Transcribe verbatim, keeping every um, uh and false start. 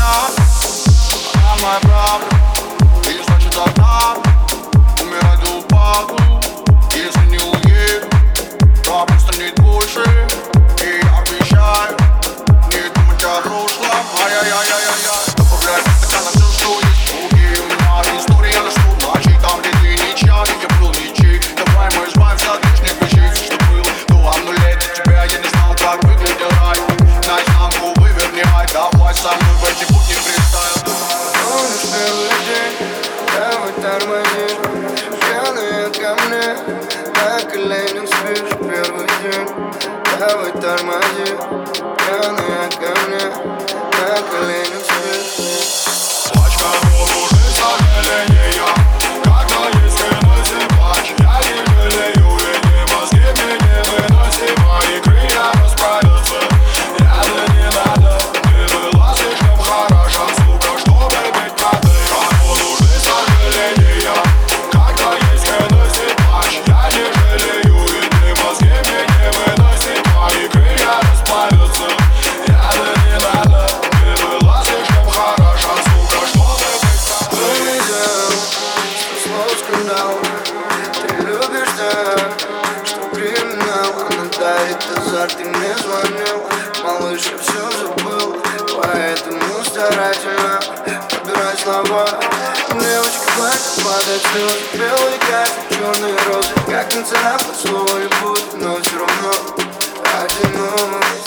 одна, она моя правда, и значит одна. Умирать до упаду, если не уеду, то просто нет больше. И я обещаю не думать о прошлом. Ай-яй-яй-яй-яй. Добавляй в стакан все, что есть. Окей, у меня история на сто ночей. Там, где ты ничья, я был ничей. Давай мы избавимся от лишних вещей. Все, что было до обнулять от тебя, я не знал, как выглядел рай. Наизнанку выверни, ай, давай со мной в эти путь не представил. Помнишь первый день, давай тормози. Пьяная ко мне, на коленях спишь. Первый день, давай тормози. Пьяная ко мне, на коленях спишь. Плачь, кому нужны сожаления, когда есть выносим плач. Я не жалею, ведь не мозги мне не выноси. Мои крылья расправятся, рядом не надо. Ты была слишком хороша, сука, чтобы быть правдой. Кому нужны сожаления, когда есть выносим плач. Я не жалею, ведь не мозги мне не выноси. Мои крылья расправятся, рядом не надо. Ты была слишком хороша, сука, чтобы быть правдой. Видел, что слов скандал. Ты любишь так, что криминал. Она дарит азарт, ты мне звонил. Малыш, я все забыл, поэтому старательно подбирай слова. Девочка плачет, падает слезы. Белый кайф, черные розы. Как не царапать слово любовь, но все равно одиноко.